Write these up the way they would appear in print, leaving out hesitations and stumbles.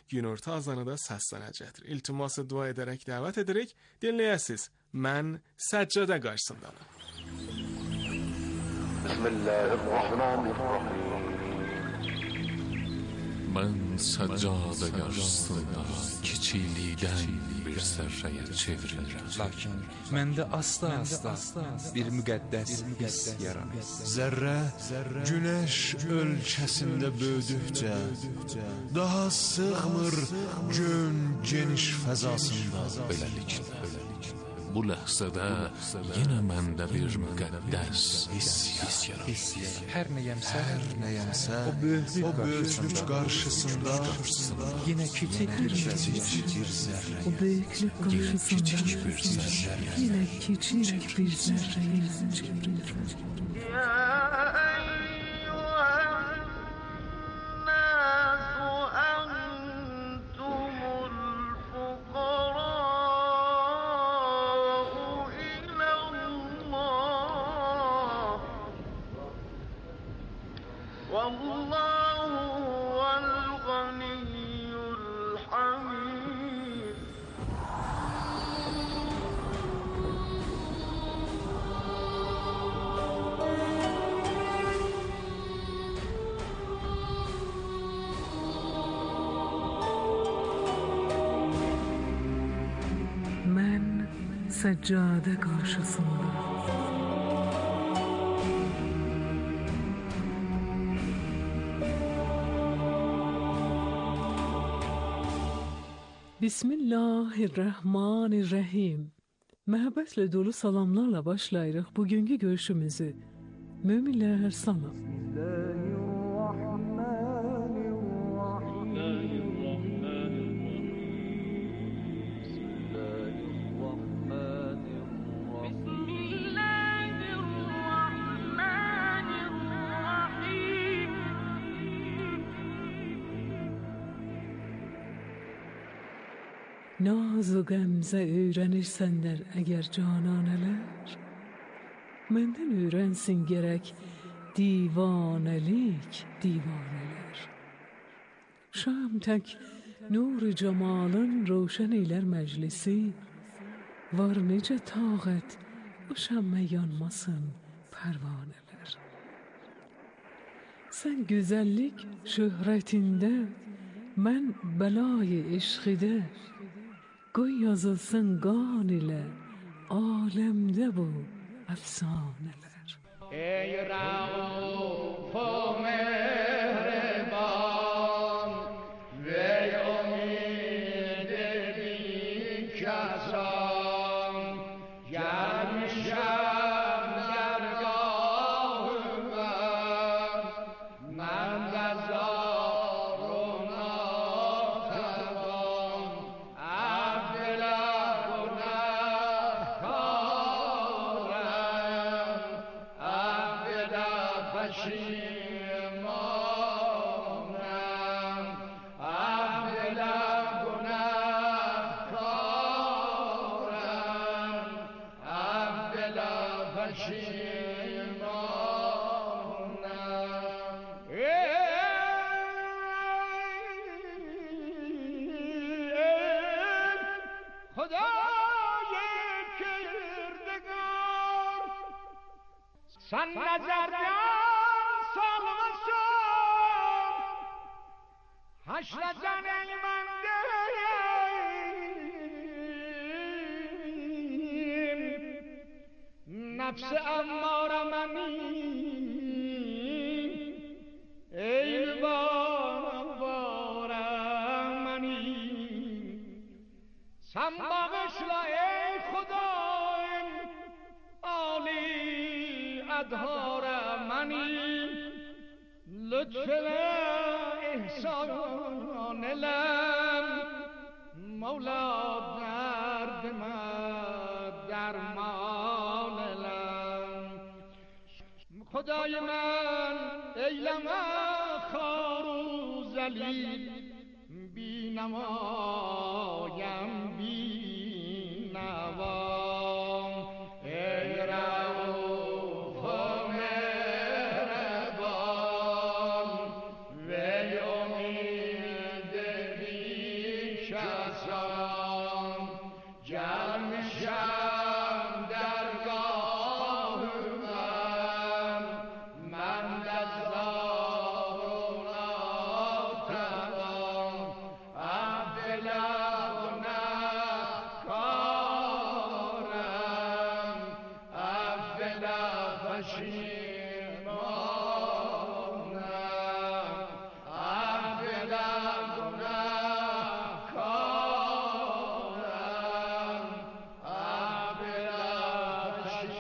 Günorta azanı da səslənəcəkdir. İltiması dua edərək dəvət edirik. Dinləyəsiniz. Mən səccədə qarşısındayım. Bismillahirrahmanirrahim. Mən səccədə qarşısında kiçiklikdən bir zərrəyə çevrilirəm. Lakin məndə asla bir müqəddəs hiss yaranır. Zərrə günəş ölçəsində böyüdükcə daha sığmır gün geniş fəzasında. Beləliklə, bu ləhzədə yenə məndə bir müqəddəs hiss yaranır. Hər nəyəmsə, O böyüklük qarşısında yenə kiçik bir zərrə. O büyüklük karşısında yine küçük bir zerreye çevrilir. Seccade karşısında Bismillahirrahmanirrahim. Məhəbbətlə dolu salamlarla başlayırıq bugünkü görüşümüzü. Möminlər salam. Naz و غمزه öyrənirsenler eğer cananeler, menden öğrensin gerek divanelik divaneler. Şam tek nur cemalın roşen eyler meclisi, var nece taqet o şamme yanmasın pervaneler. Sen güzellik şöhretinde, ben belayı eşkide, Qoy yazılsın qan ile alemde bu efsaneler. Ey Rauf o mehreban ve umid bin kasan, gelmişem dergahıma, men de zaruna taban. Sen nezerden salmasın, haşreden eymendeyim. Nefsi emmare menim, eyvara menim. Sen bağışla ey Khudayım, Ali adhar منی لطف احسان لم مولا درد من درمان لم خدای من ایلم خار و ذلیل بی نمایم بی نوا کسان جمشم درگاه من دستار و ناتوان عبدالله و نکارم عبدالله پشیمانم عبدالله و نکارم عبدالله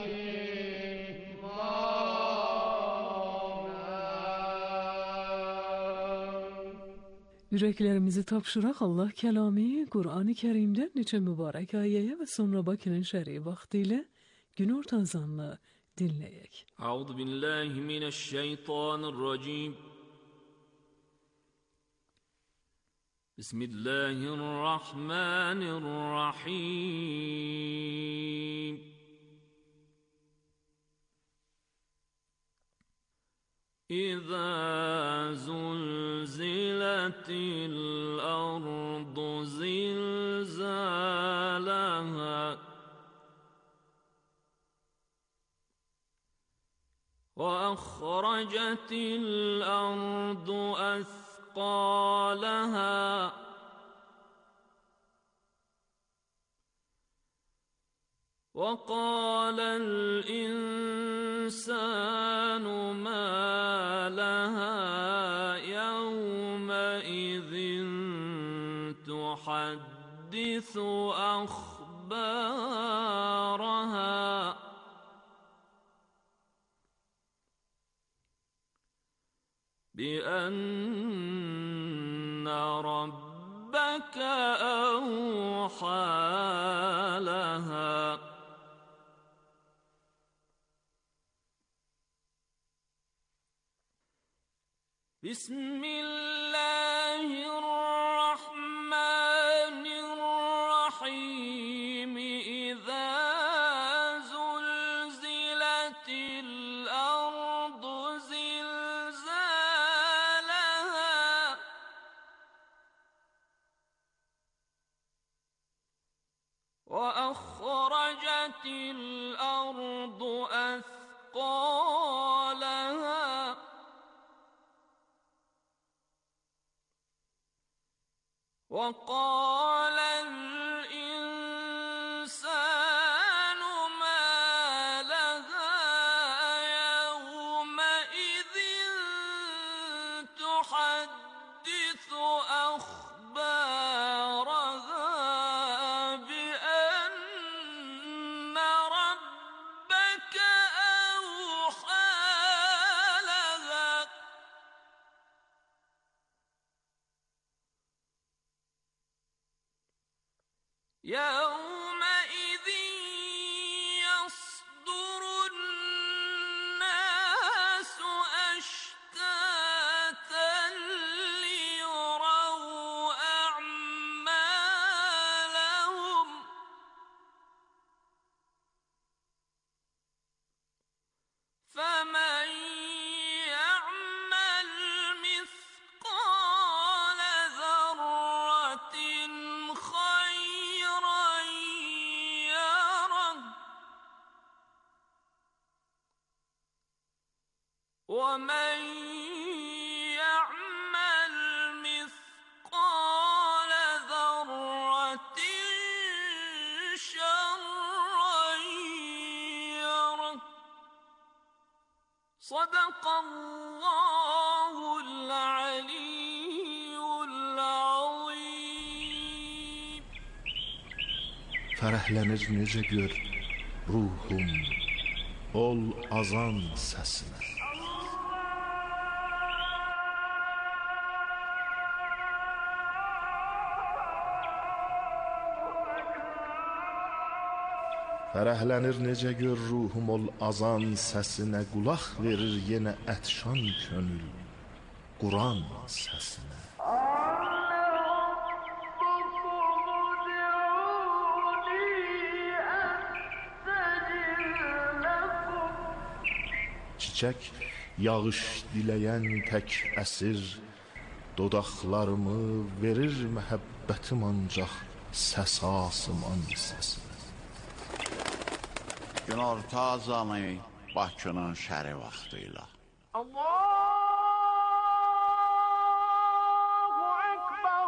پشیمانم. Yüreklerimizi tapşıraq Allah kəlami Qur'an-ı Kərimdən neçə mübarək ayəyə və sonra Bakının şəri vaxtı ilə günorta azanını dinləyək. Əuzu billahi mineşşeytanirracim. Bismillahirrahmanirrahim. İzâ zulziletil ardu zilzâlahâ وأخرجت الأرض أثقالها وقال الإنسان ما لها يومئذ تحدث أخبارها بأن ربك أوحى لها بسم الله الرحمن الرحيم إذا زلزلت الأرض زلزالها وأخرجت الأرض أثقالها وقال الإنسان ما لها يومئذ تحدث أخبارها بأن ربك أوحى لها يومئذ يصدر الناس أشتاتا ليروا أعمالهم فمن يعمل مثقال ذرة خيرا يره ومن يعمل مثقال ذرة شرا يره صدق الله العلي العظيم. Fərəhlənir necə gör ruhum ol azan səsinə. Fərəhlənir necə gör ruhum ol azan səsinə, qulaq verir yenə ətşan könül Quran səsinə. Çiçək yağış diləyən tək əsir, Dodaqlarımı verir məhəbbətim ancaq səs asıman səsinə. Günorta azanı Bakının şəri vaxtıyla. Allahu Ekber,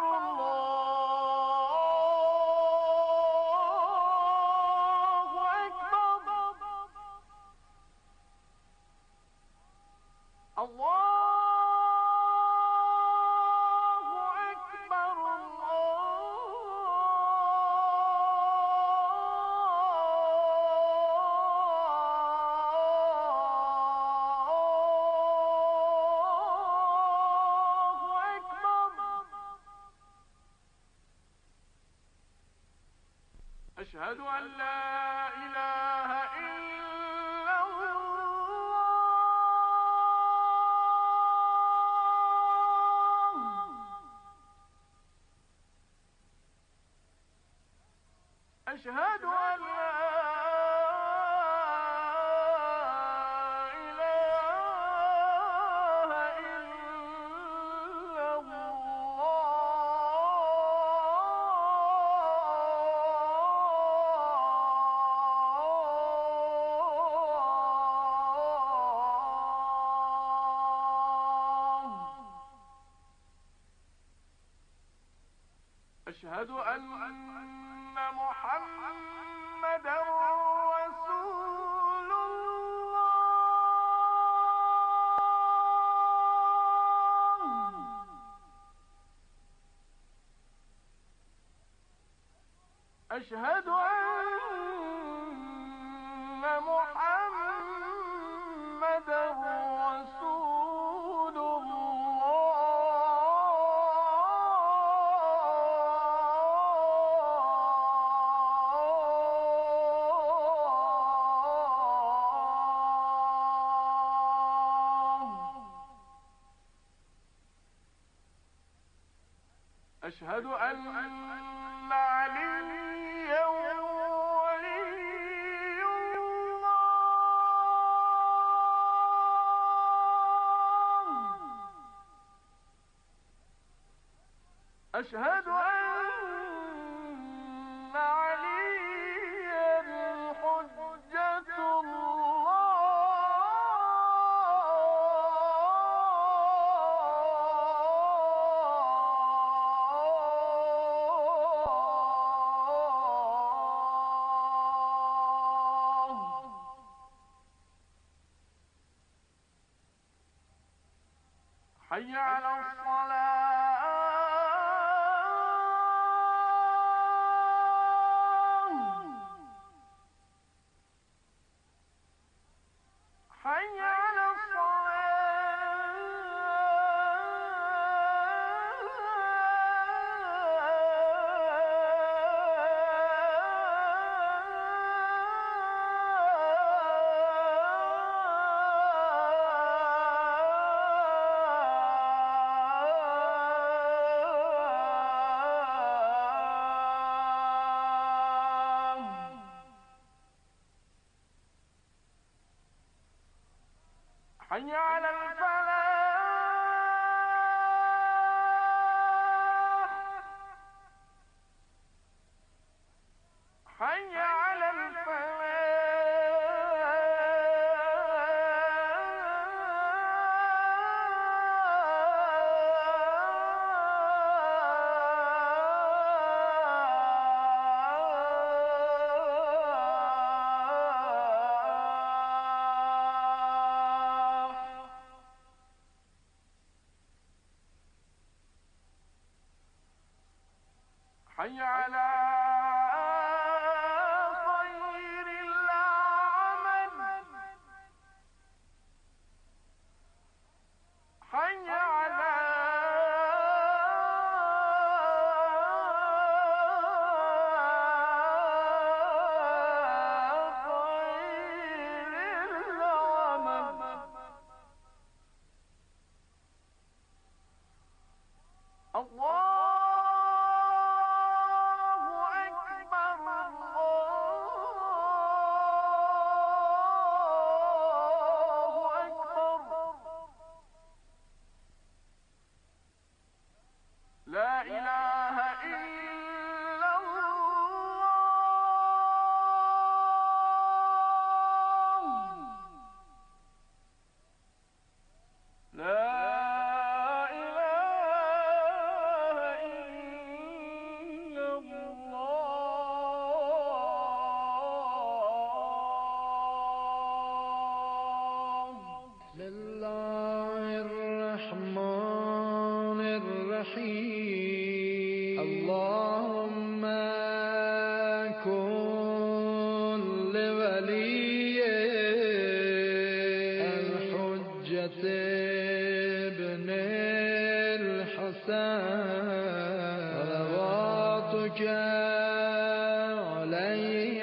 Allahu Ekber. Allahu Ekber, Allahu Ekber. Eşhedü en la ilahe illallah. Eşhedü en la ilahe illallah. أشهد أن محمدا رسول الله. أشهد أن محمدا رسول الله. أشهد أن عليا ولي الله. أشهد أن عليا حجة الله. حي على الصلاة. حي على الصلاة. حي على الفلاح. حي على الفلاح. حي على خير العمل. حي على خير العمل. الله صلاتك عليه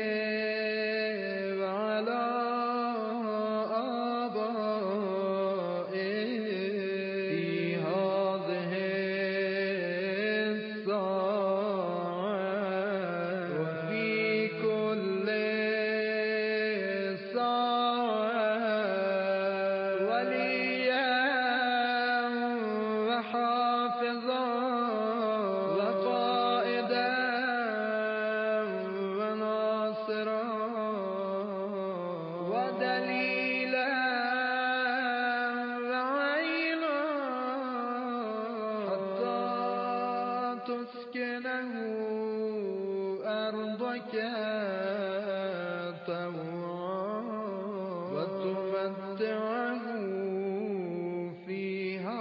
وعلى آبائه في هذه الساعة وفي كل ساعة وليا وحافظا وقائدا وناصرا ودليلا وعينا حتى تسكنه أرضك طوعا وتمتعه فيها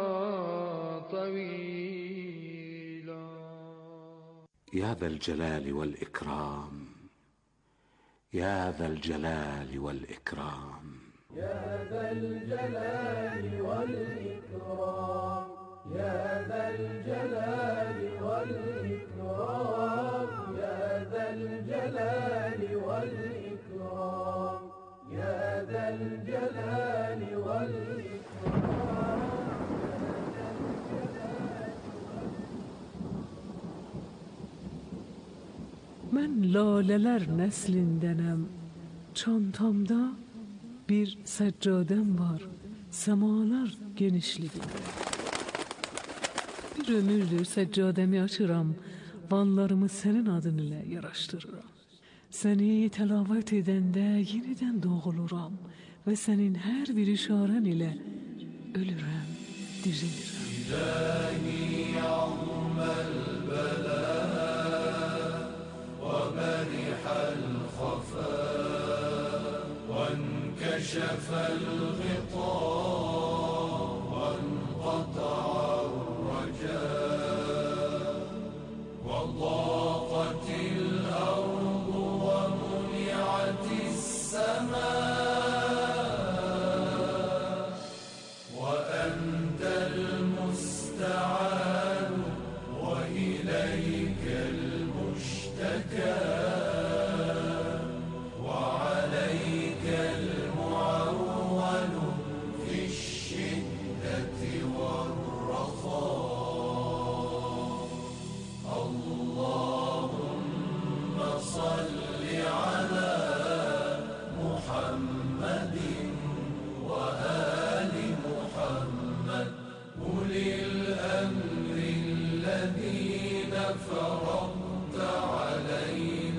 طويلا. يا ذا الجلال والإكرام، يا ذا الجلال والإكرام، يا ذا الجلال والإكرام، يا ذا الجلال والإكرام، يا ذا الجلال والإكرام، يا ذا الجلال والإكرام. Ben laleler neslindenem, çantamda bir seccadem var, semalar genişliğinde. Bir ömürdür seccademi açıram, vanlarımı senin adın ile yaraştırıram. Seni telavet edende yeniden doğuluram ve senin her bir işaren ile ölürem, dirilirim. İlahi ya'mel bela وبرح الخفاء وانكشف الغطاء وانقطع الرجاء وضاقت الأرض ومنعت السماء وأنت المستعان وإليك المشتكى وعليك المعول في الشدة والرخاء. اللهم صل على محمد وآل محمد أولي الأمر الذين فرضت علينا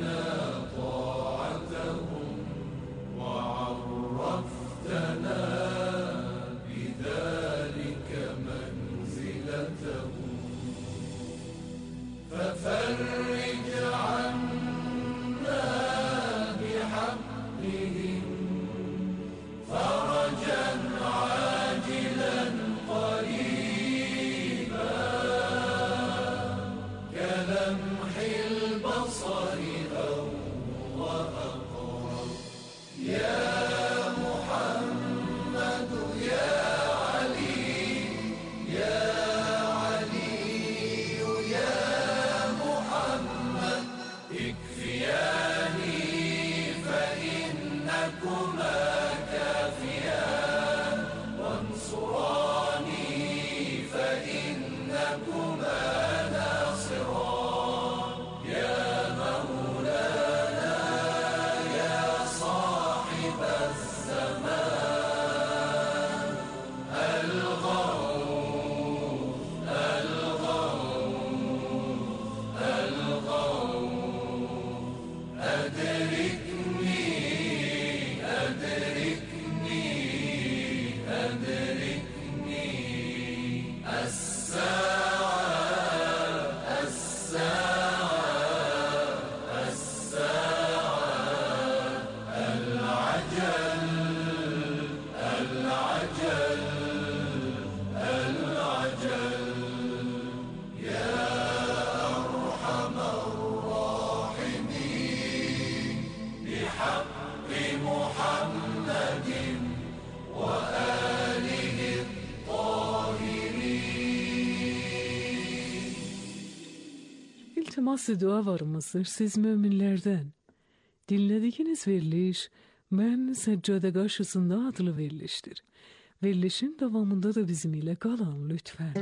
İltimas-ı dua varımızdır siz müminlerden. Dinlediğiniz veriliş Ben Seccade Qarşısında adlı veriliştir. Verilişin davamında da bizim ile kalın lütfen.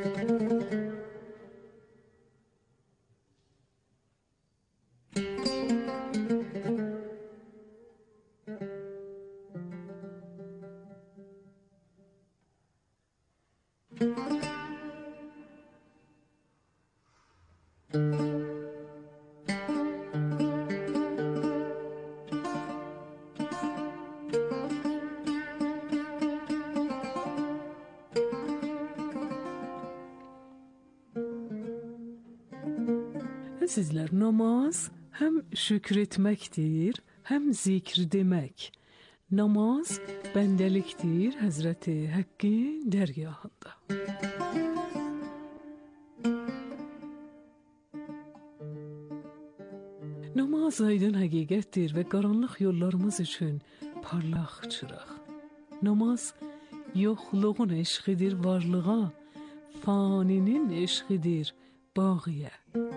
Sizler namaz hem şükretmektir, hem zikr demek. Namaz bendeliktir Hazreti Hakk'ın dergahında. Namaz aydın həqiqətdir və qaranlıq yollarımız üçün parlaq çıraq. Namaz yoxluğun eşqidir varlığa, faninin eşqidir bağıya.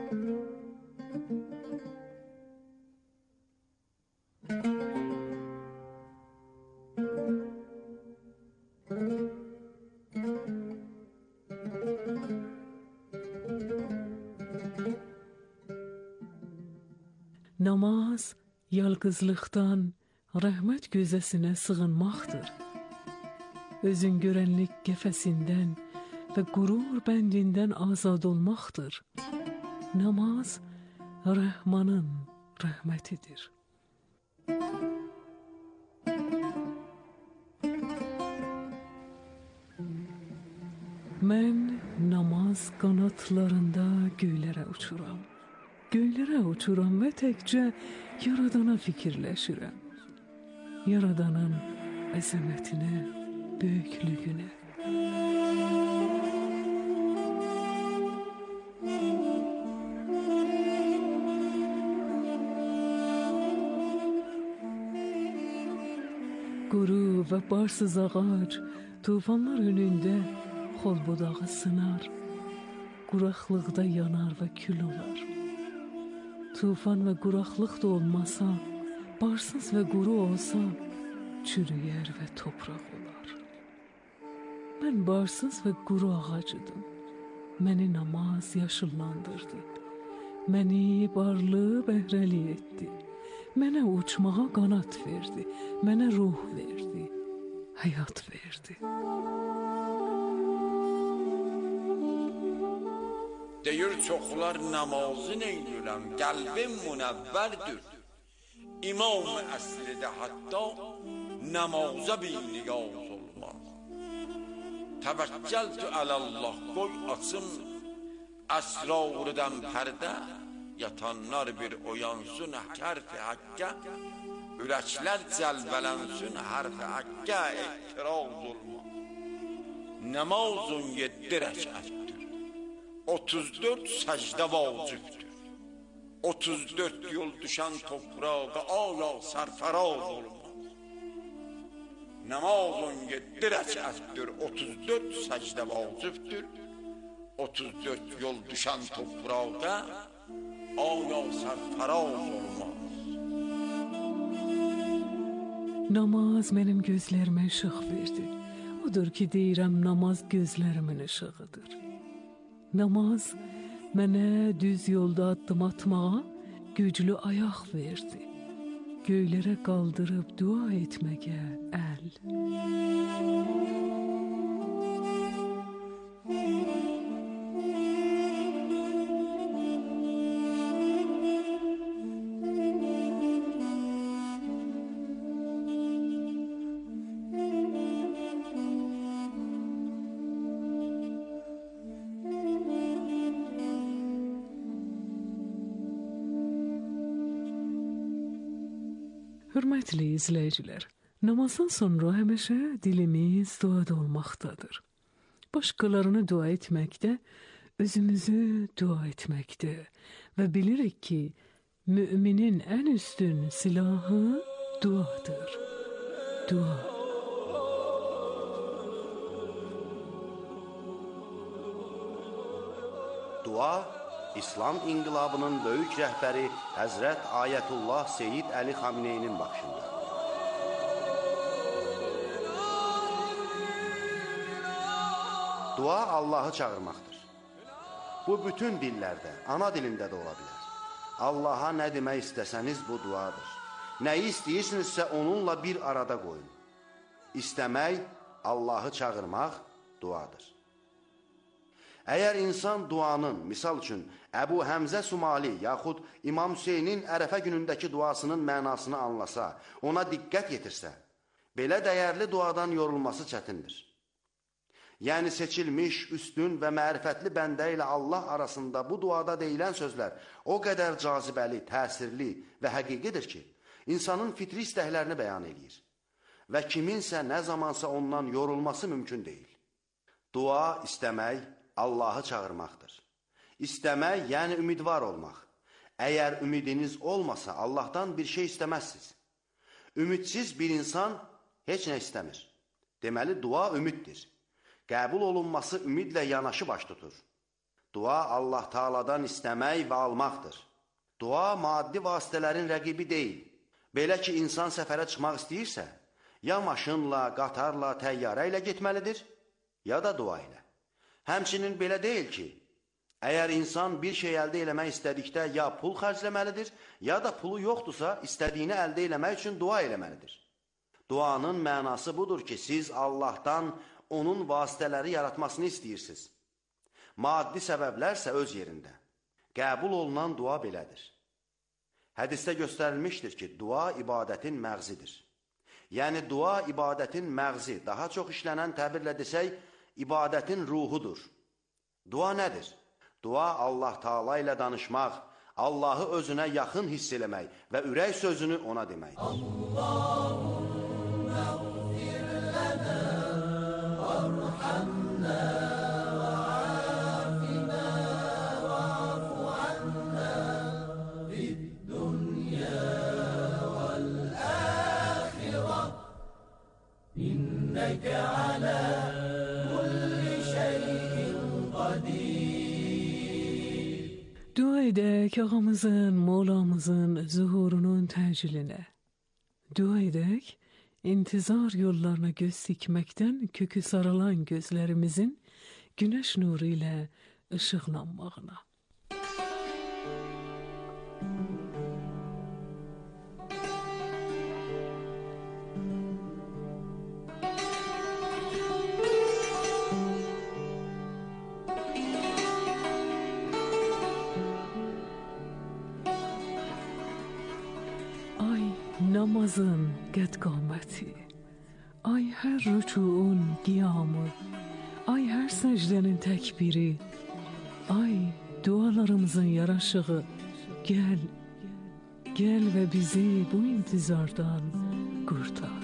Namaz yalqızlıqdan rəhmət gözəsinə sığınmaqdır. Özün görənlik qəfəsindən və qurur bəndindən azad olmaqdır. Namaz Rəhmanın rəhmətidir. Mən namaz qanatlarında göylərə uçuram. Göylərə uçuram və təkcə Yaradana fikirləşirəm. Yaradanın əzəmətinə, böyüklüyünə. Quru və barsız ağac tufanlar önündə xol budağı sınar. Quraqlıqda yanar və kül olar. Tufan və quraqlıq da olmasa, barsız və quru olsa, çürüyər və topraq olar. Mən barsız və quru ağacıdım. Məni namaz yaşıllandırdı. Məni barlı bəhrəli etdi. Mənə uçmağa qanat verdi. Mənə ruh verdi. Həyat verdi. Deyir çoxlar namazı neylürəm, qəlbim münəvvərdir. İmam əslidə hatta namaza bir niyaz olmaz. Təvəkkəltü ələllah, qoy açım əsrarıdan pərdə, yatanlar bir oyansın hərf-i haqqə, ürəklər cəlbələnsin hərf-i haqqə, etiraz olmaz. Namazın 7 rəkətdir. 34 səcdə vacibdir. 34 yol düşən toprağa aya sərfəraz olmaz. Namazın 7 rəkətdir. 34 səcdə vacibdir. 34 yol düşən toprağa aya sərfəraz olmaz. Namaz mənim gözlərimə işıq verdi. Odur ki deyirəm, namaz gözlərimin işığıdır. Namaz mənə düz yolda addım atmağa güclü ayaq verdi. Göylərə qaldırıb dua etməyə əl. Hörmətli izləyicilər, namazdan sonra həmişə dilimiz duada olmaqdadır. Başqalarını dua etməkdə, özümüzü dua etməkdə və bilirik ki, müminin ən üstün silahı duadır. Dua. Dua İslam inqilabının böyük rəhbəri Həzrət Ayətullah Seyyid Əli Xameneyinin baxışında. Dua Allahı çağırmaqdır. Bu bütün dillərdə, ana dilində də ola bilər. Allaha nə demək istəsəniz bu duadır. Nəyi istəyirsinizsə onunla bir arada qoyun. İstəmək, Allahı çağırmaq duadır. Əgər insan duanın, misal üçün, Əbu Həmzə Sumali yaxud İmam Hüseynin Ərəfə günündəki duasının mənasını anlasa, ona diqqət yetirsə, belə dəyərli duadan yorulması çətindir. Yəni seçilmiş, üstün və mərifətli bəndə ilə Allah arasında bu duada deyilən sözlər o qədər cazibəli, təsirli və həqiqidir ki, insanın fitri istəklərini bəyan edir və kiminsə nə zamansa ondan yorulması mümkün deyil. Dua istəmək, Allahı çağırmaqdır. İstəmək, yəni ümidvar olmaq. Əgər ümidiniz olmasa, Allahdan bir şey istəməzsiniz. Ümidsiz bir insan heç nə istəmir. Deməli, dua ümiddir. Qəbul olunması ümidlə yanaşı baş tutur. Dua Allah Taala'dan istəmək və almaqdır. Dua maddi vasitələrin rəqibi deyil. Belə ki, insan səfərə çıxmaq istəyirsə, ya maşınla, qatarla, təyyarə ilə getməlidir, ya da dua ilə. Həmçinin belə deyil ki, əgər insan bir şey əldə eləmək istədikdə ya pul xərcləməlidir, ya da pulu yoxdursa, istədiyini əldə eləmək üçün dua eləməlidir. Duanın mənası budur ki, siz Allahdan onun vasitələri yaratmasını istəyirsiniz. Maddi səbəblərsə öz yerində. Qəbul olunan dua belədir. Hədisdə göstərilmişdir ki, dua ibadətin məğzidir. Yəni, dua ibadətin məğzi, daha çox işlənən təbirlə desək, ibadətin ruhudur. Dua nədir? Dua Allah Taala ilə danışmaq, Allahı özünə yaxın hiss eləmək və ürək sözünü ona demək. Allahümme gfir lana varhamna və afina və afu anna fid dunya vel ahireh inneke ala Dua edək ağamızın, Mevlamızın zuhurunun təcillinə. Dua edək, intizar yollarına göz dikməkdən kökü sarılan gözlərimizin günəş nuru ilə ışıqlanmağına. Namazın qəd-qaməti, ay hər rükuun qiyamı, ay hər səcdənin təkbiri, ay dualarımızın yaraşığı, gəl və bizi bu intizardan qurtar.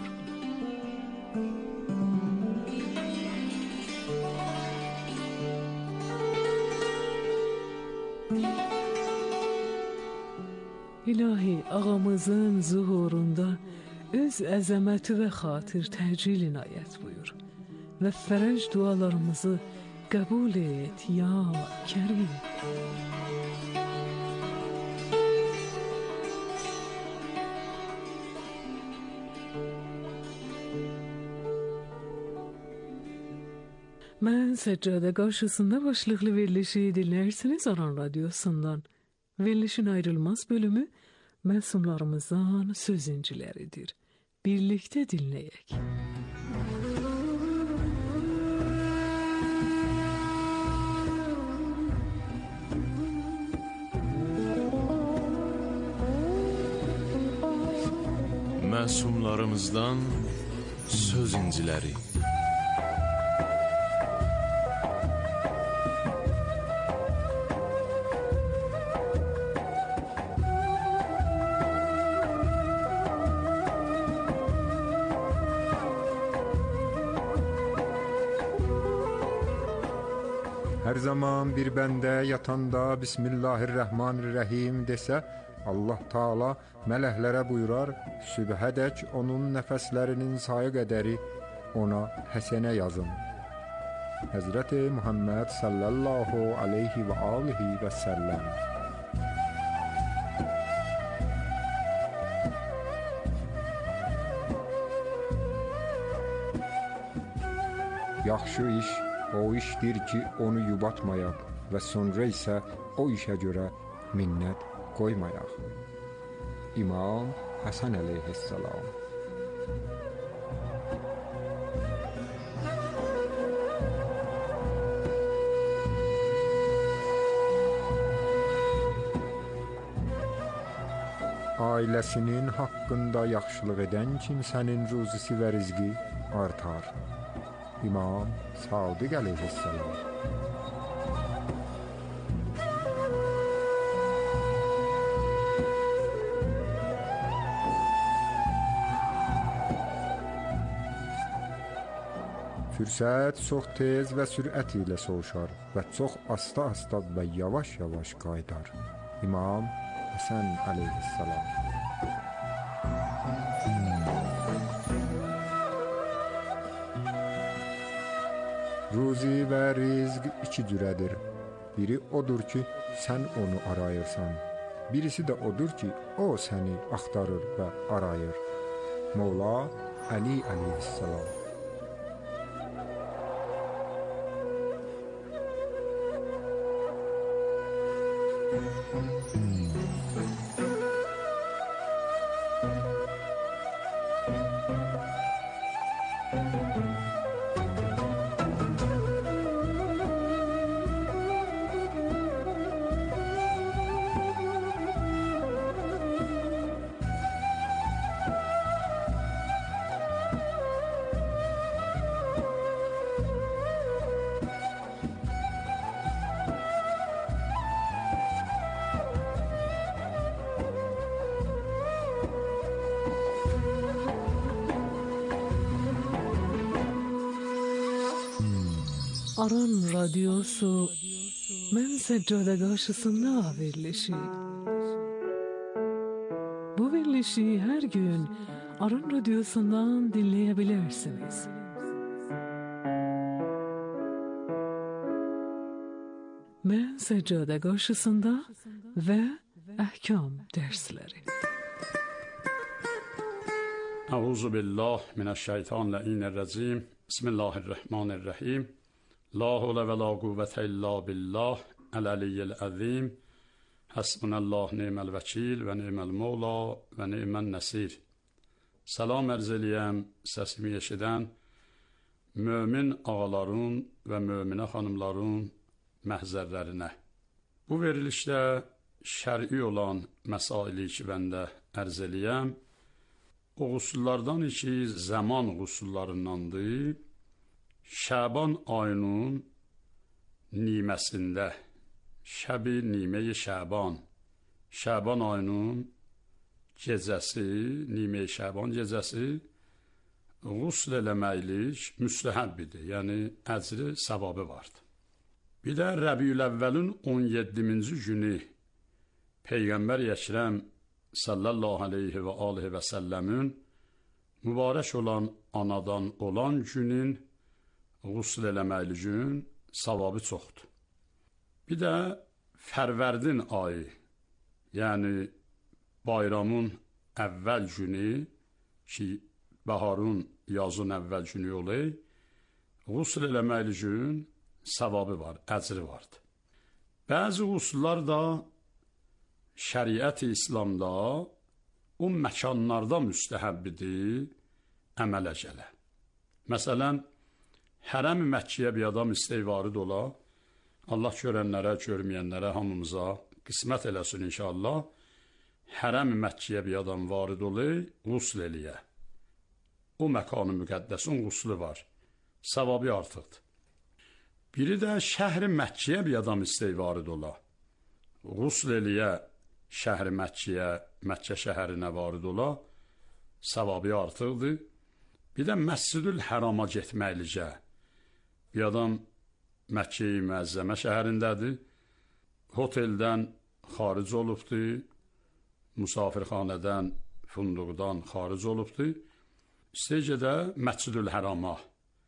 İlahi, ağamızın zuhurunda öz əzəməti və xatir təcil inayət buyur və fərəc dualarımızı qəbul et, ya Kərim. Mən Səccadə qarşısında başlıqlı verilişi dinləyirsiniz Aran Radyosundan. Verilişin ayrılmaz bölümü məsumlarımızdan söz inciləridir. Birlikdə dinləyək. Məsumlarımızdan söz inciləri. Hər zaman bir bəndə yatanda Bismillahirrahmanirrahim desə, Allah Taala mələklərə buyurar, sübhədək onun nəfəslərinin sayı qədəri ona həsənə yazın. Həzrət Muhammed sallallahu aleyhi və alihi və səlləm. Yaxşı iş o işdir ki, onu yubatmayaq və sonra isə o işə görə minnət qoymayaq. İmam Həsən əleyhissalam. Ailəsinin haqqında yaxşılıq edən kimsənin ruzisi və rizqi artar. İmam Sadiq əleyhissalam. Fürsət çox tez və sürət ilə soğuşar və çox asta-asta və yavaş-yavaş qayıdar. İmam Həsən əleyhissalam. Ruzi və rizq iki cürədir. Biri odur ki, sən onu arayırsan. Birisi də odur ki, o səni axtarır və arayır. Mevla Əli əleyhissalam. Aran Radyosu Mən Səccada qarşısında verilişi. Bu verilişi hər gün Aran Radyosu'ndan dinleyebilirsiniz. Mən Səccada qarşısında və Əhkam dersləri. Euzu billah mineşşeytanirracim. Bismillahirrahmanirrahim. La havle ve la kuvvete illa billah el-aliyyil azim. Hasbunallah ni'mel vekil ve ni'mel mevla ve ni'men nesir. Salam ərz eləyəm səsimi eşidən mömin ağaların və möminə xanımların məhzərlərinə. Bu verilişdə şər'i olan məsaili ki bəndə ərz eləyəm, o qusullardan ki zaman qusullarındandır. Şaban ayının niməsində, şəbi niməyi Şaban, Şaban ayının gecəsi, niməyi Şaban gecəsi qusl eləməklik müstəhəbbidir, yəni əcri, savabı vardır. Bir də Rəbiül-əvvəlin 17-ci günü Peyğəmbər Əkrəm sallallahu aleyhi və alihi və səlləmin mübarək olan anadan olan günün qusl eləməkliyin savabı çoxdur. Bir də Fərvərdin ayı, yəni bayramın əvvəl günü ki, baharın, yazın əvvəl günü olur, qusl eləməkliyin savabı var, əcri vardır. Bəzi qusullar da şəriət-i İslamda o məkanlarda müstəhəbbidir, əmələ gələ. Məsələn, Hərəm-i Məkkiyə bir adam istək varid ola, Allah görənlərə, görməyənlərə, hamımıza qismət eləsin inşallah, Hərəm-i Məkkiyə bir adam varid ola, qusl eləyə. O məkanı müqəddəsin quslu var, savabı artıqdır. Biri də Şəhri Məkkiyə bir adam istək varid ola, qusl eləyə, Şəhri Məkkiyə, Məkkə şəhərinə varid ola, savabı artıqdır. Bir də Məscidül Hərama getməklicə, bir adam Məkkə-i Müəzzəmə şəhərindədir, hoteldən xaric olubdur, musafirxanədən, funduqdan xaric olubdur, istəyəcə də Məscidül Hərama,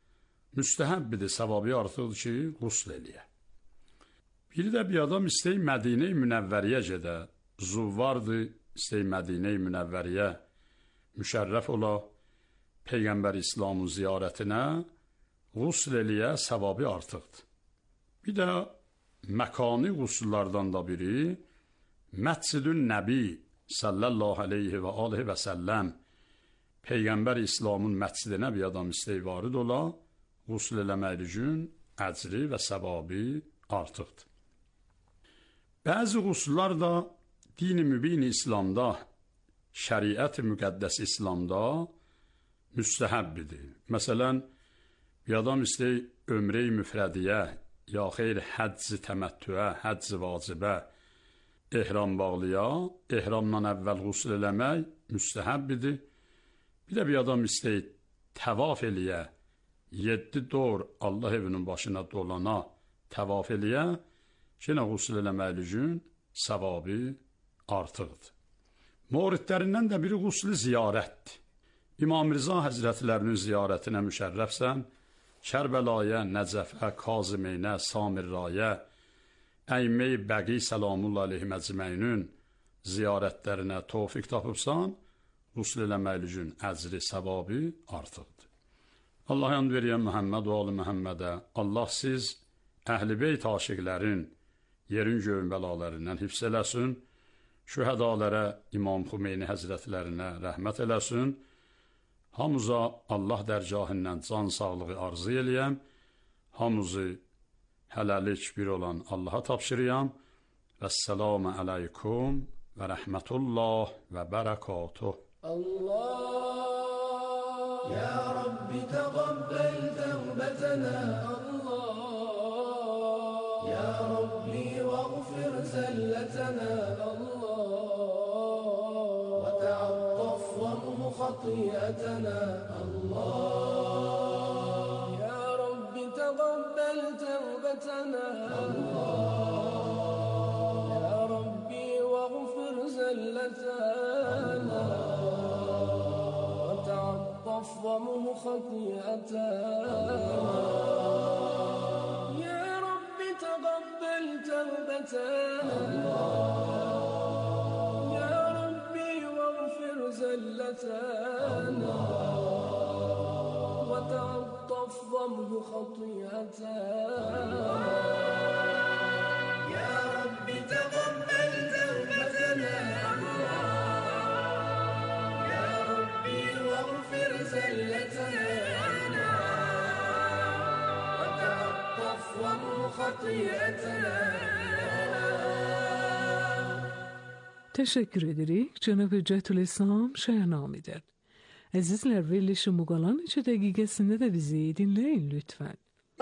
müstəhəbbidir, savabı artıqdır ki, qusl eləyə. Biri də bir adam istəyir Mədinə-i Münəvvəriyə gedə, zuvvardır, istəyir Mədinə-i Münəvvəriyə müşərrəf ola, Peyğəmbər İslamın ziyarətinə qusl eləyə, savabı artıqdır. Bir də məkani qusullardan da biri, Məscidün Nəbi sallallahu aleyhi və aleyhi və səlləm Peyğəmbər İslamın məscidinə bir adam istəyir varid ola, qusl eləmək üçün əcri və savabı artıqdır. Bəzi qusullar da din-i mübin İslamda, şəriət-i müqəddəs İslamda müstəhəbbidir. Məsələn, bir adam istəyir ömrə-i müfrədiyə, ya xeyr həcc-i təməttüə, həcc-i vacibə, ehram bağlıya, ehramdan əvvəl qusl eləmək müstəhəbbidir. Bir də bir adam istəyir təvaf eləyə, 7 dor Allah evinin başına dolana təvaf eləyə, yenə qusl eləmək üçün savabı artıqdır. Mouridlərindən də biri qusl ziyarətdir. İmam Rıza Həzrətlərinin ziyarətinə müşərrəfsən, Kərbəlaya, Nəcəfə, Kazımeynə, Samirraya, Əymə-i Bəqi Səlamullah aleyhi məcməyinin ziyarətlərinə tövfiq tapıbsan, qusl eləmək üçün əcri, savabı artıqdır. Allah and veriyən Məhəmməd və alı Məhəmmədə, Allah siz əhl-i beyt aşiqlərin yerin göyün bəlalarından hifz eləsin, şühədalərə, İmam Xümeyni Həzrətlərinə rəhmət eləsin, hamıza Allah dərgahından can sağlığı arzu eləyəm, hamızı hələlik bir olan Allaha tapşırıyam. Vəssalamu aleykum və rəhmətullah və bərəkatuh. Allah, ya Rabbi təqabbel təvbətənə. Allah, ya Rabbi vəğfir zəlletənə. خطيئتنا الله يا رب تقبل توبتنا الله يا ربي واغفر زلتنا وتعطف ومه خطيئتنا يا رب تقبل توبتنا زلتنا وتعطف ضمه خطيئتنا يا رب تقبل توبتنا يا ربي واغفر زلتنا وتعطف ضمه خطيئتنا. Teşekkür ederek Cenab-ı Cetül-İslam şehnamıdır. Azizler, verilişi kalan 2 dakikasında da bizi dinleyin lütfen.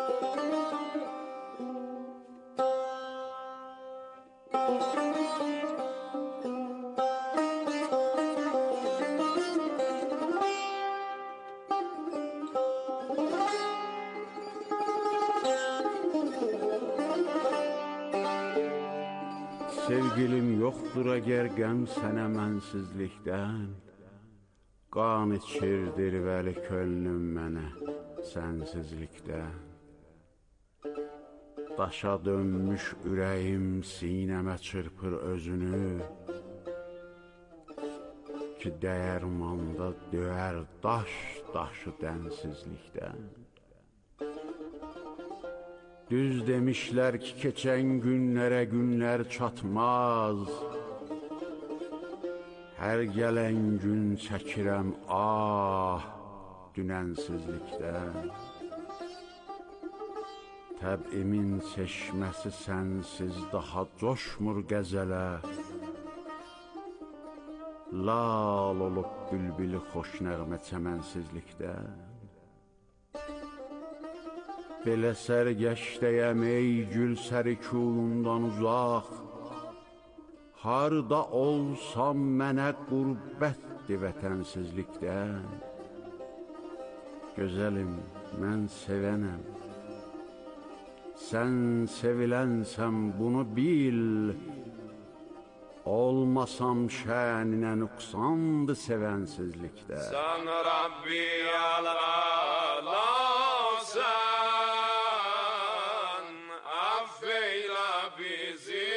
Sevgilim yoxdur əgər qəm sənə mənsizlikdən, qan içirdir vəli könlüm mənə sənsizlikdən. Daşa dönmüş ürəyim sinəmə çırpır özünü, ki dəyərmanda döyər daşı dənsizlikdən. Düz demişlər ki, keçən günlərə günlər çatmaz, hər gələn gün çəkirəm dünənsizlikdən. Təbimin çeşməsi sənsiz daha coşmur qəzələ, lal olub bülbülü xoş nəğmə çəmənsizlikdən. Belə sərgəşdəyəm ey gül sərikuyundan uzaq, harda olsam mənə qürbətdir vətənsizlikdən. Gözəlim, mən sevənəm, sən sevilənsən bunu bil, olmasam şəninə nüqsandır sevənsizlikdə. Sən Rabbi Allah affeyle bizi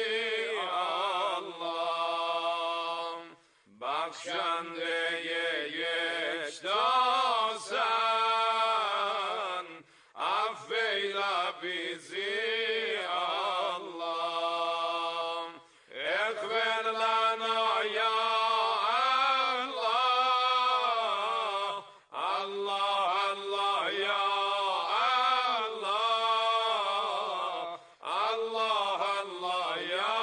Allah, bakşandeye geçtasen, affeyle bizi Allah, ekber lana ya Allah, Allah Allah ya Allah, Allah Allah ya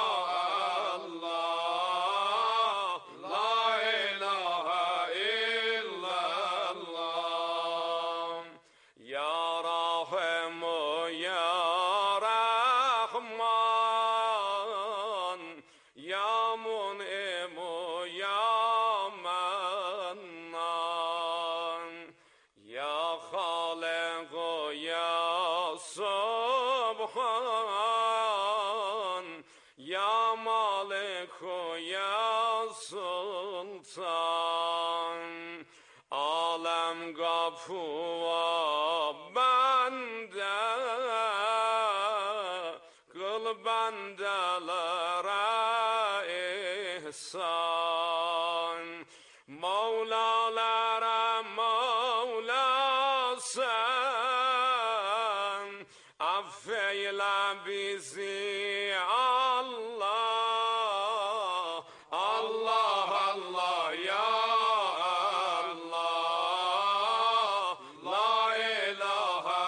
Allah, la ilahe illallah. Ya Rahimu ya Rahman, ya Mun'imu ya Mannan, ya Khaliqu ya Subhan, ya Maliku ya Sultan, alem kapıva bende, kıl bendelere ihsan, Mevlalara Mevla sen, affeyle bizi Allah, Allah Allah ya Allah, la ilahe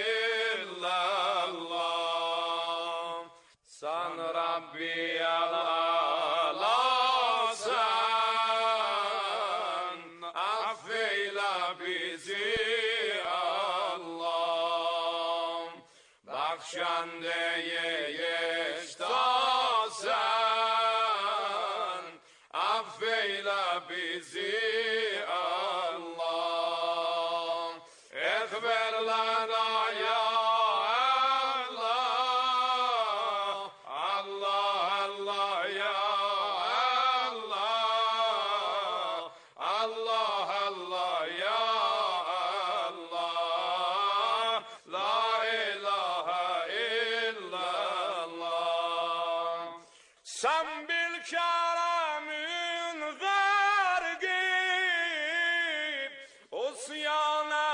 illallah. Sen Rabbi Ala'sen, affeyle bizi Allah, bakşandeye geçtasen, affeyle bizi Allah, ekber lana ya Allah, Allah Allah ya Allah, Allah Allah ya Allah, la ilahe illallah. Sen bil keremün vergip, usyana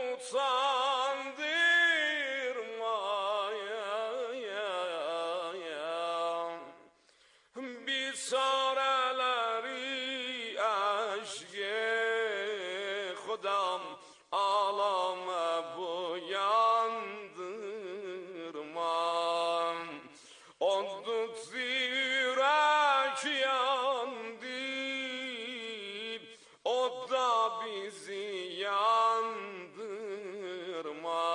mutandırmaya, bisareleri aşk-ı Khudam alame buyandırma. Oddut yürek yandı, o da bizi yandırma.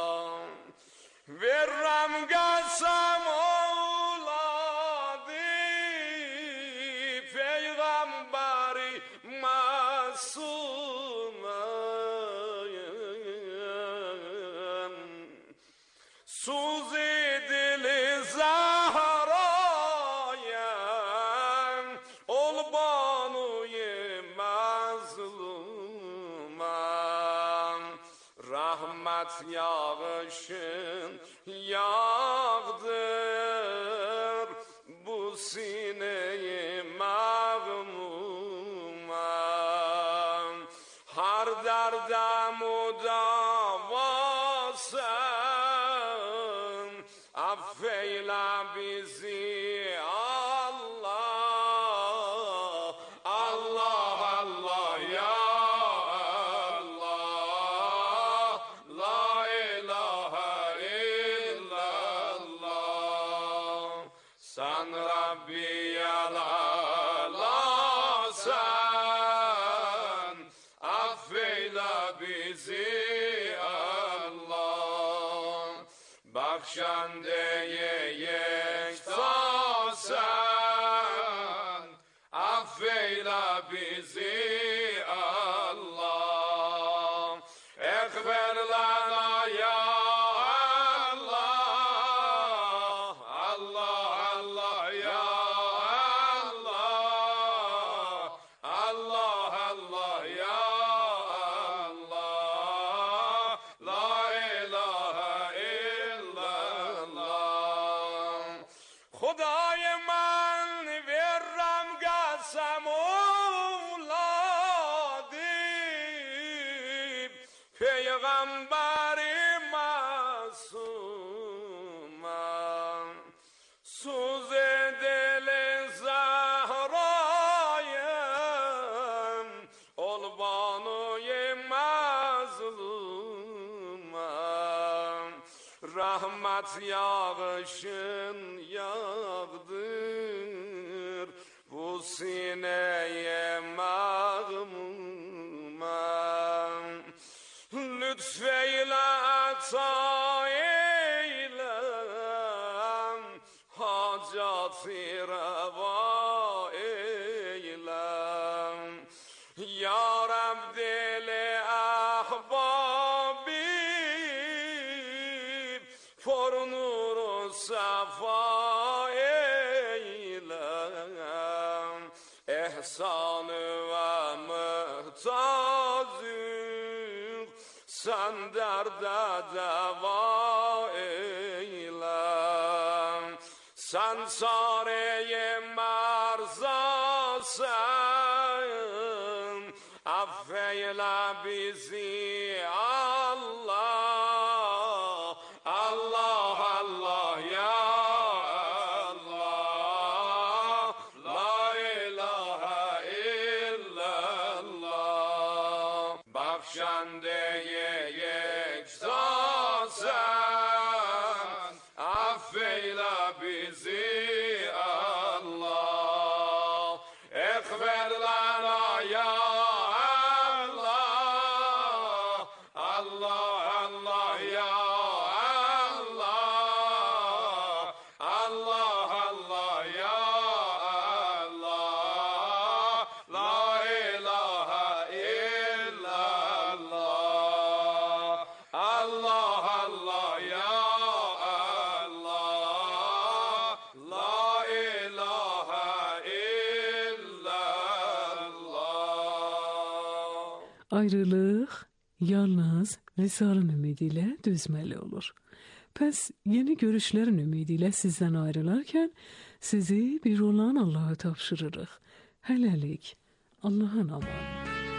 Verrem qasam oladı, Peygamberi masumem, suz edili Zahra'yem, ol banuye mazlumem. Rahmet yağışın yağdır bu sineyi mağmumem. Har derde mudavasen, affeyle bizi Allah, Allah Allah ya Allah, la ilahe illallah. Sen Rabbi Ala'sen, affeyle bizi Allah, bakşandeye yektasen, affeyle bizi Allah, ekber lana ya Allah, Allah Allah ya Allah, Allah Allah ya Allah, la قسم اولادیم پیغمبری معصومم سوز دل زهرایم البانوی مظلومم رحمت یağışın yağdır bu sineye mağmumam lütfeyle ata eyle hacatı reva eyle ya Rab dili ahbabi for nuru safa eyle ihsanı ve muhtacım sen derde deva eyle sen sareye marzasın affeyle bizi Allah Allah Allah ya Allah la ilahe illallah bakşandeye yeksasen affeyle bizi Allah ekber lana ya Allah Allah Allah ya Allah Allah Allah ya Allah la ilahe illallah Allah Allah ya Allah la ilahe illallah. Ayrılıq yalnız visalın ümidiyle düzməli olur. Pəs yeni görüşlərin ümidiyle sizdən ayrılarkən sizi bir olan Allah'a tapşırırıq. Hələlik, Allah'ın amanı.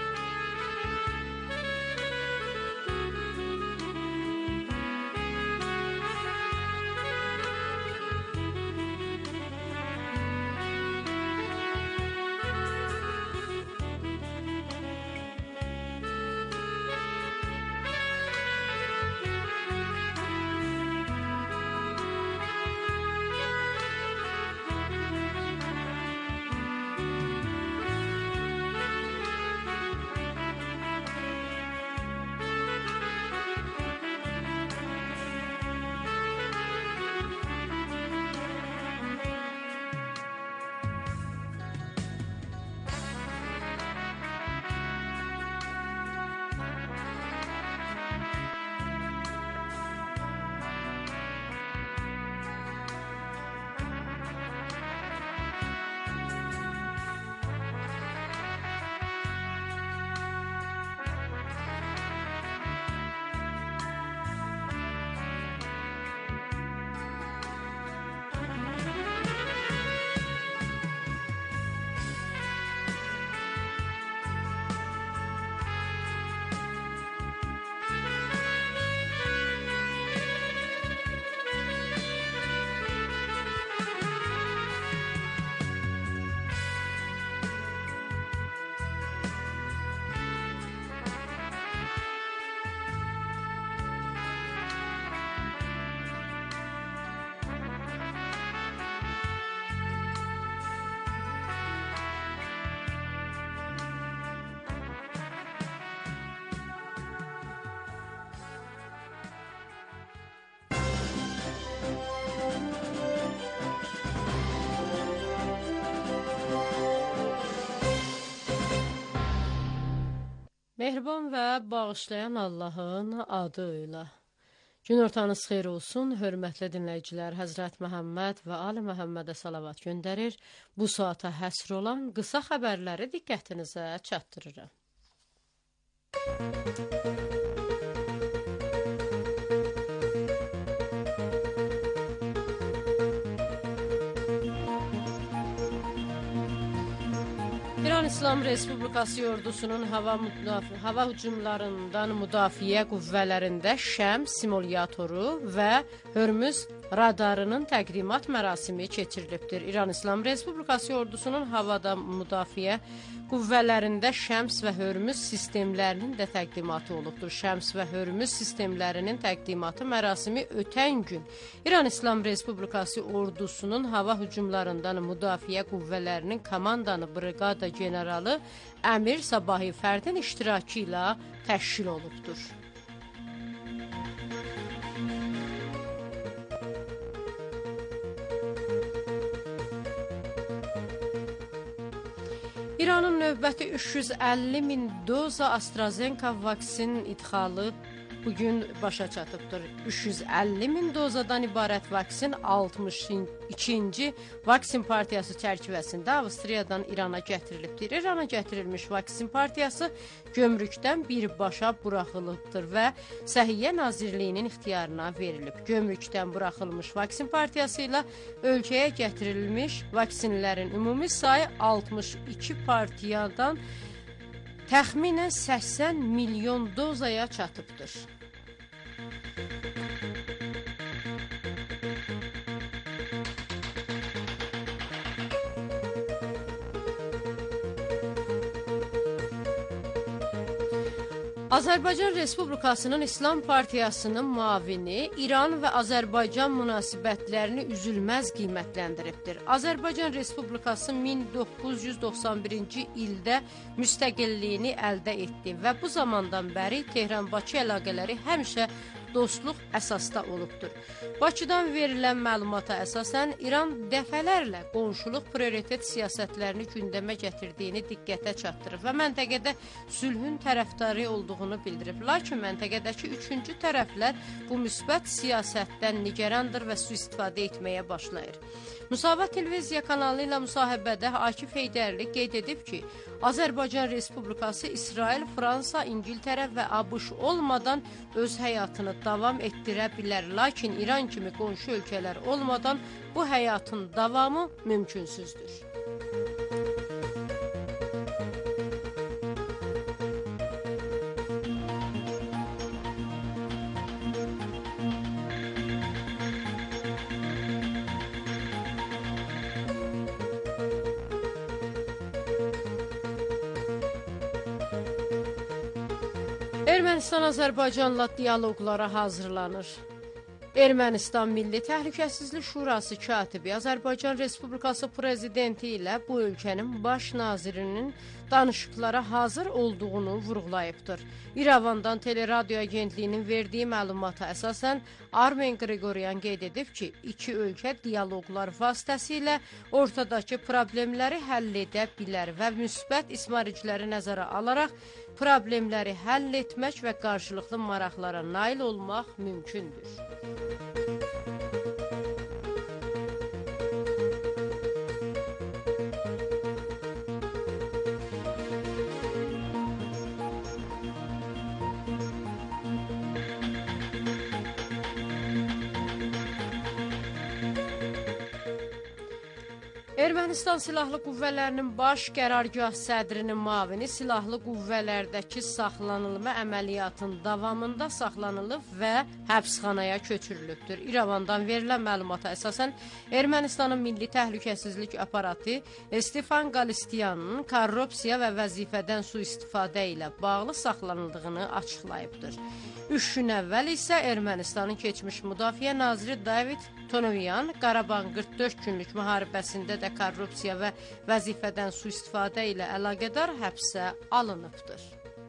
Mehriban və bağışlayan Allahın adıyla. Günortanız xeyir olsun, hörmətli dinləyicilər. Həzrət Məhəmməd və Ali Məhəmmədə salavat göndərir. Bu saata həsr olan qısa xəbərləri diqqətinizə çatdırıram. İran İslam Respublikası ordusunun hava hücumlarından müdafiə qüvvələrində Şəm simulyatoru və Hörmüz radarının təqdimat mərasimi keçirilibdir. İran İslam Respublikası ordusunun havada müdafiə qüvvələrində Şəms və Hörmüz sistemlərinin də təqdimatı olubdur. Şəms və Hörmüz sistemlərinin təqdimatı mərasimi ötən gün İran İslam Respublikası ordusunun hava hücumlarından müdafiə qüvvələrinin komandanı briqada generalı Əmir Sabahi Fərdin iştirakı ilə təşkil olubdur. İranın növbəti 350 min doza AstraZeneca vaksin idxalı bugün başa çatıbdır. 350 min dozadan ibarət vaksin 62-ci vaksin partiyası çərçivəsində Avstriyadan İrana gətirilibdir. İrana gətirilmiş vaksin partiyası gömrükdən birbaşa buraxılıbdır və Səhiyyə Nazirliyinin ixtiyarına verilib. Gömrükdən buraxılmış vaksin partiyası ilə ölkəyə gətirilmiş vaksinlərin ümumi sayı 62 partiyadan təxminən 80 milyon dozaya çatıbdır. Azərbaycan Respublikasının İslam Partiyasının müavini İran və Azərbaycan münasibətlərini üzülməz qiymətləndiribdir. Azərbaycan Respublikası 1991-ci ildə müstəqilliyini əldə etdi və bu zamandan bəri Tehran-Bakı əlaqələri həmişə dostluq əsasda olubdur. Bakıdan verilən məlumata əsasən İran dəfələrlə qonşuluq prioritet siyasətlərini gündəmə gətirdiyini diqqətə çatdırıb və məntəqədə sülhün tərəfdarı olduğunu bildirib. Lakin məntəqədəki üçüncü tərəflər bu müsbət siyasətdən nigarandır və sui-istifadə etməyə başlayır. Müsavat Televiziya kanalı ilə müsahibədə Akif Heydərli qeyd edib ki, Azərbaycan Respublikası İsrail, Fransa, İngiltərə və ABŞ olmadan öz həyatını davam etdirə bilər. Lakin İran kimi qonşu ölkələr olmadan bu həyatın davamı mümkünsüzdür. Ermənistan-Azərbaycanla diyaloqlara hazırlanır. Ermənistan Milli Təhlükəsizlik Şurası katibi Azərbaycan Respublikası Prezidenti ilə bu ölkənin baş nazirinin danışıqlara hazır olduğunu vurğulayıbdır. İrəvandan Teleradio Agentliyinin verdiyi məlumata əsasən Armen Qriqoryan qeyd edib ki, iki ölkə diyaloqlar vasitəsilə ortadakı problemləri həll edə bilər və müsbət ismaricləri nəzərə alaraq problemləri həll etmək və qarşılıqlı maraqlara nail olmaq mümkündür. Ermənistan Silahlı Qüvvələrinin baş qərargah sədrinin müavini silahlı qüvvələrdəki saxlanılma əməliyyatın davamında saxlanılıb və həbsxanaya köçürülübdür. İrəvandan verilən məlumata əsasən Ermənistanın Milli Təhlükəsizlik Aparatı Stefan Galistyanın korrupsiya və vəzifədən sui-istifadə ilə bağlı saxlanıldığını açıqlayıbdır. 3 gün əvvəl isə Ermənistanın keçmiş müdafiə naziri David Tonoyan Qarabağın 44 günlük müharibəsində də korrupsiya və vəzifədən sui-istifadə ilə əlaqədar həbsə alınıbdır.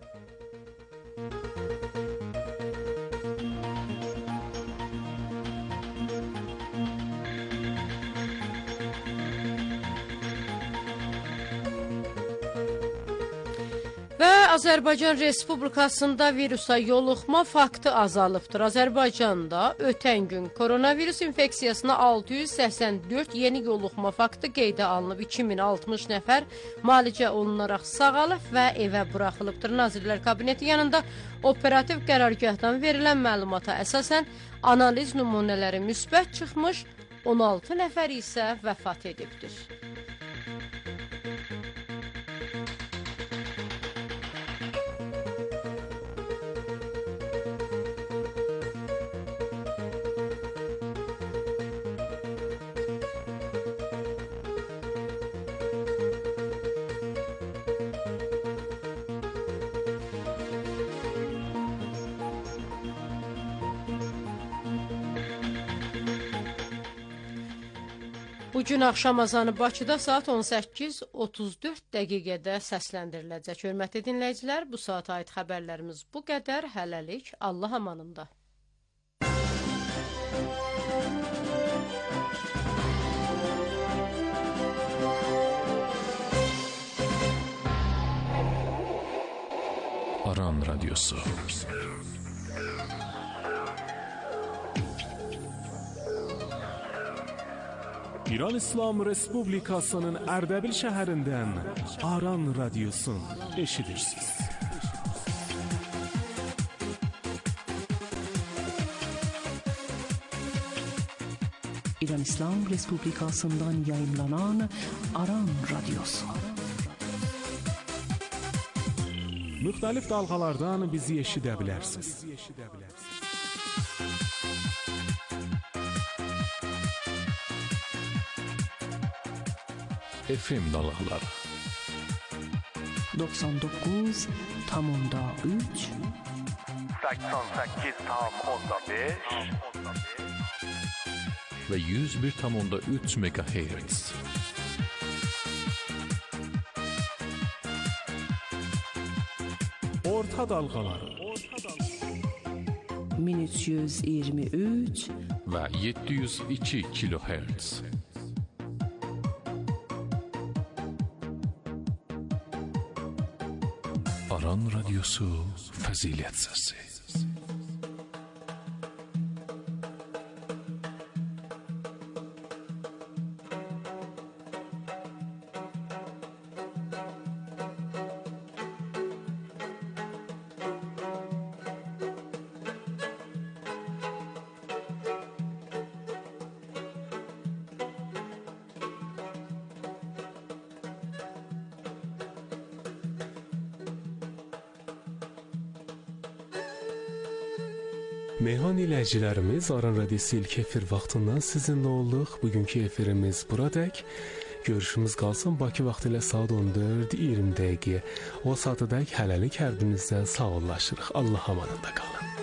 Və Azərbaycan Respublikasında virusa yoluxma faktı azalıbdır. Azərbaycanda ötən gün koronavirus infeksiyasına 684 yeni yoluxma faktı qeydə alınıb. 2060 nəfər müalicə olunaraq sağalıb və evə buraxılıbdır. Nazirlər Kabineti yanında operativ qərargahdan verilən məlumata əsasən analiz nümunələri müsbət çıxmış, 16 nəfər isə vəfat edibdir. Bugün axşam azanı Bakıda saat 18:34 dəqiqədə səsləndiriləcək. Hörmətli dinləyicilər, bu saata aid xəbərlərimiz bu qədər. Hələlik Allah amanında. Aran Radyosu. İran İslam Respublikasının Ərdəbil şəhərindən Aran Radyosun eşidirsiniz. İran İslam Respublikasından yayımlanan Aran Radyosu. Müxtəlif dalğalardan bizi eşidə bilərsiniz. FM dalğaları 99,3 88,5 ve 101,3 MHz. Orta dalğaları 1323 ve 702 kHz. Aran Radyosu Fəzilət Səsi. Meyhan iləcilərimiz Aran Radyosu ilk efir vaxtından sizinlə olduq. Bugünkü efirimiz buradək. Görüşümüz qalsın Bakı vaxtı ilə saat 14:20 dəqiqəyə. O saatadək hələlik hər birinizdən sağollaşırıq. Allah amanında qalın.